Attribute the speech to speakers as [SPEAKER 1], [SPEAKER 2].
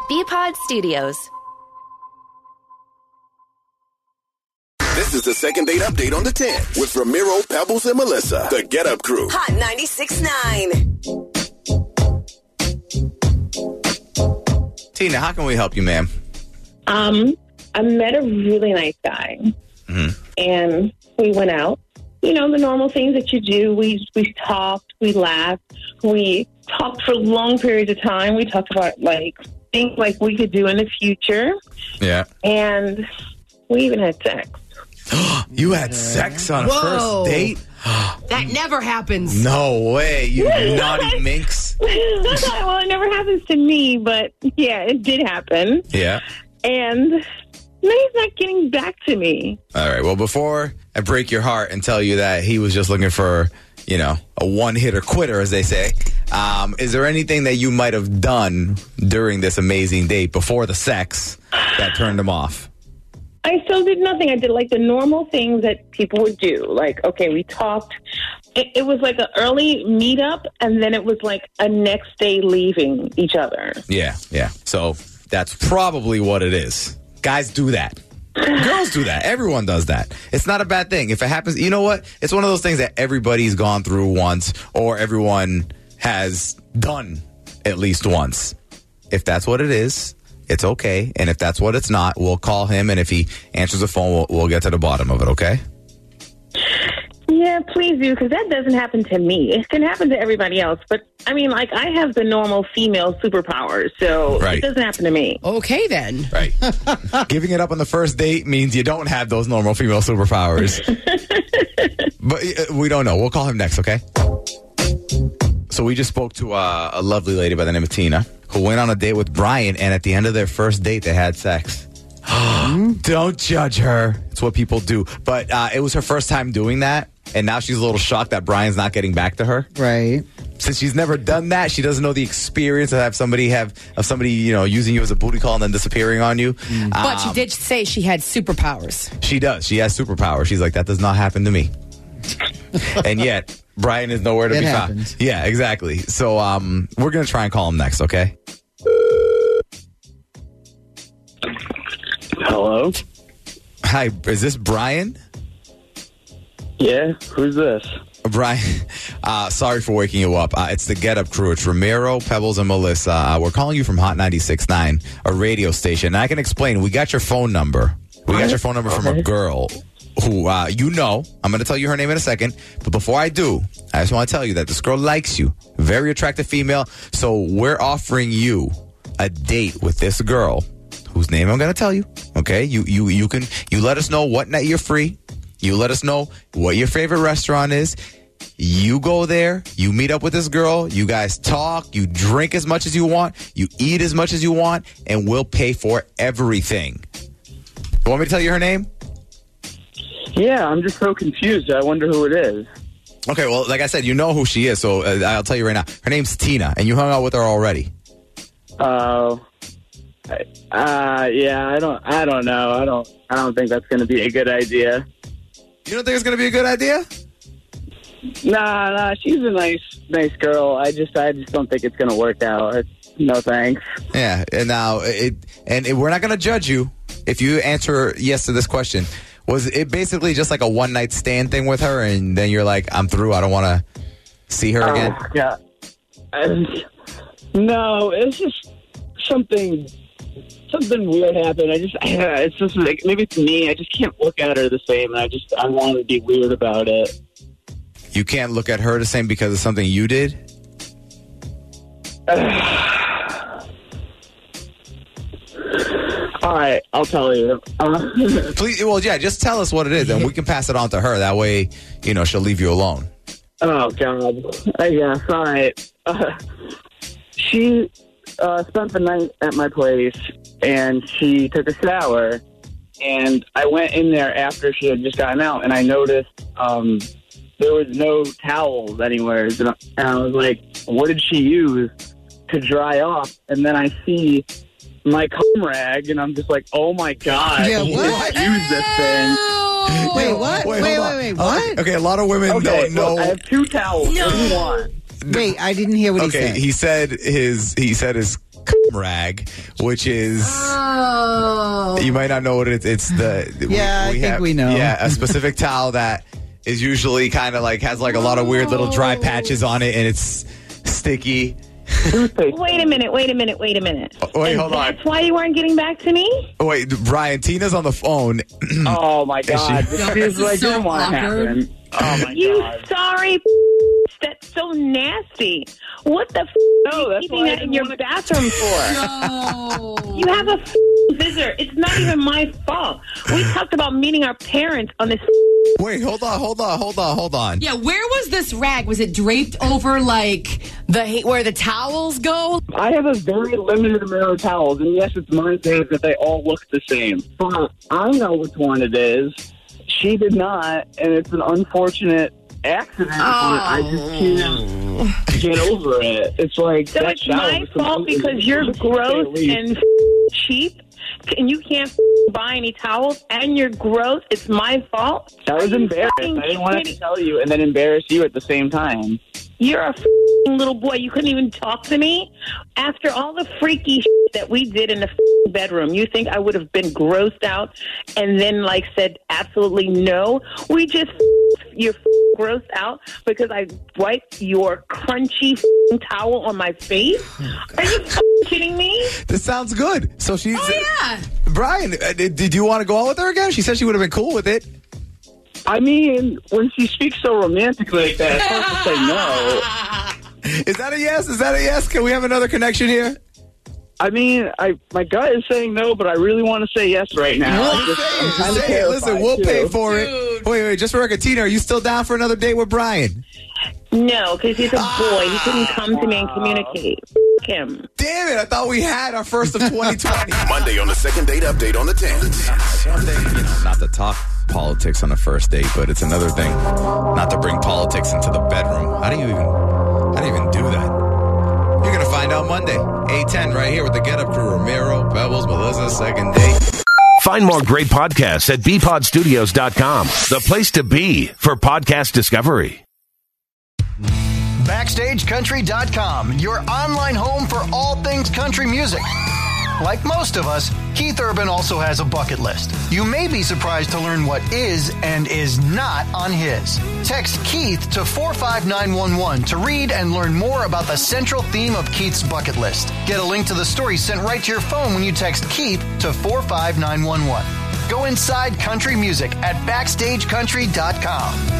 [SPEAKER 1] BPod Studios.
[SPEAKER 2] This is the second date update on the 10 with Ramiro, Pebbles, and Melissa. The Get Up Crew.
[SPEAKER 3] Hot 96.9.
[SPEAKER 4] Tina, how can we help you, ma'am?
[SPEAKER 5] I met a really nice guy, and we went out. You know, the normal things that you do. We talked, we laughed, we talked for long periods of time. We talked about, like, things like we could do in the future.
[SPEAKER 4] Yeah.
[SPEAKER 5] And we even had sex.
[SPEAKER 4] You had sex on a first date?
[SPEAKER 6] That never happens.
[SPEAKER 4] No way, you naughty minx.
[SPEAKER 5] Well, it never happens to me, but, yeah, it did happen.
[SPEAKER 4] Yeah.
[SPEAKER 5] And now he's not getting back to me.
[SPEAKER 4] All right, well, before I break your heart and tell you that he was just looking for, you know, a one-hitter quitter, as they say, is there anything that you might have done during this amazing date before the sex that turned him off?
[SPEAKER 5] I still did nothing. I did, like, the normal things that people would do. Like, okay, we talked. It was like an early meetup, and then it was like a next day leaving each other.
[SPEAKER 4] Yeah. So that's probably what it is. Guys do that. Girls do that. Everyone does that. It's not a bad thing. If it happens, you know what? It's one of those things that everybody's gone through once, or everyone has done at least once. If that's what it is, it's okay. And if that's what it's not, we'll call him. And if he answers the phone, we'll get to the bottom of it, okay?
[SPEAKER 5] Yeah, please do, because that doesn't happen to me. It can happen to everybody else. But, I mean, like, I have the normal female superpowers, so It doesn't happen to me.
[SPEAKER 6] Okay, then.
[SPEAKER 4] Right. Giving it up on the first date means you don't have those normal female superpowers. But we don't know. We'll call him next, okay? So we just spoke to a lovely lady by the name of Tina who went on a date with Brian, and at the end of their first date, they had sex. Don't judge her. It's what people do. But it was her first time doing that, and now she's a little shocked that Brian's not getting back to her.
[SPEAKER 7] Right.
[SPEAKER 4] Since she's never done that, she doesn't know the experience of somebody you know, using you as a booty call and then disappearing on you.
[SPEAKER 6] But she did say she had superpowers.
[SPEAKER 4] She does. She has superpowers. She's like, that does not happen to me. And yet, Brian is nowhere to be found. Yeah, exactly. So we're going to try and call him next, okay?
[SPEAKER 8] Hello?
[SPEAKER 4] Hi, is this Brian?
[SPEAKER 8] Yeah, who's this?
[SPEAKER 4] Brian, sorry for waking you up. It's the Get Up Crew. It's Ramiro, Pebbles, and Melissa. We're calling you from Hot 96.9, a radio station. And I can explain. We got your phone number. We got your phone number from a girl who, you know. I'm going to tell you her name in a second. But before I do, I just want to tell you that this girl likes you. Very attractive female. So we're offering you a date with this girl, whose name I'm going to tell you. Okay? You let us know what night you're free. You let us know what your favorite restaurant is. You go there, you meet up with this girl, you guys talk, you drink as much as you want, you eat as much as you want, and we'll pay for everything. You want me to tell you her name?
[SPEAKER 8] Yeah, I'm just so confused. I wonder who it is.
[SPEAKER 4] Okay, well, like I said, you know who she is, so I'll tell you right now. Her name's Tina, and you hung out with her already.
[SPEAKER 8] Yeah, I don't know. I don't think that's going to be a good idea.
[SPEAKER 4] You don't think it's going to be a good idea?
[SPEAKER 8] Nah, she's a nice girl. I just don't think it's going to work out. No thanks.
[SPEAKER 4] Yeah, and now we're not going to judge you if you answer yes to this question. Was it basically just like a one-night stand thing with her, and then you're like, I'm through, I don't want to see her again?
[SPEAKER 8] Yeah. No, it's just something weird happened. It's just like, maybe it's me. I just can't look at her the same, and I want to be weird about it.
[SPEAKER 4] You can't look at her the same because of something you did?
[SPEAKER 8] All right, I'll tell you.
[SPEAKER 4] Please, well, yeah, just tell us what it is, and we can pass it on to her. That way, you know, she'll leave you alone.
[SPEAKER 8] Oh, God. Yes, all right. She spent the night at my place, and she took a shower, and I went in there after she had just gotten out, and I noticed there was no towels anywhere, and I was like, what did she use to dry off? And then I see my cum rag, and I'm just like, oh my God,
[SPEAKER 7] yeah, what?
[SPEAKER 8] Use this thing.
[SPEAKER 7] Wait, what? Wait, what?
[SPEAKER 4] Okay, a lot of women don't know.
[SPEAKER 8] Look, I have two towels.
[SPEAKER 6] No.
[SPEAKER 8] What do you want?
[SPEAKER 7] Wait, I didn't hear what he said.
[SPEAKER 4] He said his rag, which is you might not know what it is. It's the
[SPEAKER 7] I think we know.
[SPEAKER 4] Yeah, a specific towel that is usually kind of like has like a lot of weird little dry patches on it, and it's sticky.
[SPEAKER 5] Wait a minute.
[SPEAKER 4] Wait, hold on.
[SPEAKER 5] That's why you weren't getting back to me?
[SPEAKER 4] Wait, Brian, Tina's on the phone.
[SPEAKER 8] Oh, my God. This is what I didn't want to happen. Oh, my God.
[SPEAKER 5] Sorry. That's so nasty. What the are you keeping that in your bathroom for?
[SPEAKER 6] No.
[SPEAKER 5] You have a visitor. It's not even my fault. We talked about meeting our parents on this.
[SPEAKER 4] Wait, hold on.
[SPEAKER 6] Yeah, where was this rag? Was it draped over like where the towels go?
[SPEAKER 8] I have a very limited amount of towels, and yes, it's my favorite that they all look the same. But I know which one it is. She did not, and it's an unfortunate accident. I just can't get over it. It's like
[SPEAKER 5] so. It's my fault because you're gross and cheap, and you can't buy any towels, and you're gross. It's my fault.
[SPEAKER 8] I was embarrassed. I didn't want to tell you and then embarrass you at the same time.
[SPEAKER 5] You're a little boy. You couldn't even talk to me after all the freaky that we did in the bedroom. You think I would have been grossed out and then said absolutely no? We just you're grossed out because I wiped your crunchy towel on my face. Are you kidding me?
[SPEAKER 4] This sounds good. So she's.
[SPEAKER 6] Oh yeah,
[SPEAKER 4] Brian, did you want to go out with her again? She said she would have been cool with it.
[SPEAKER 8] I mean, when she speaks so romantically like that, it's hard to say no.
[SPEAKER 4] Is that a yes? Can we have another connection here?
[SPEAKER 8] I mean, my gut is saying no, but I really want to say yes right now.
[SPEAKER 4] Say it. Listen, we'll pay for it. Wait, just for record, Tina, are you still down for another date with Brian?
[SPEAKER 5] No, because he's a boy. He couldn't come to me and communicate. Him.
[SPEAKER 4] Damn it, I thought we had our first of 2020.
[SPEAKER 2] Monday on the Second Date Update on the 10th.
[SPEAKER 4] One thing, not to talk politics on the first date, but it's another thing not to bring politics into the bedroom. How do you even do that? You're going to find out Monday, 8:10, right here with the Get Up Crew. Ramiro, Pebbles, Melissa, Second Date.
[SPEAKER 1] Find more great podcasts at bpodstudios.com, the place to be for podcast discovery.
[SPEAKER 3] BackstageCountry.com, your online home for all things country music. Like most of us, Keith Urban also has a bucket list. You may be surprised to learn what is and is not on his. Text Keith to 45911 to read and learn more about the central theme of Keith's bucket list. Get a link to the story sent right to your phone when you text Keith to 45911. Go inside country music at BackstageCountry.com.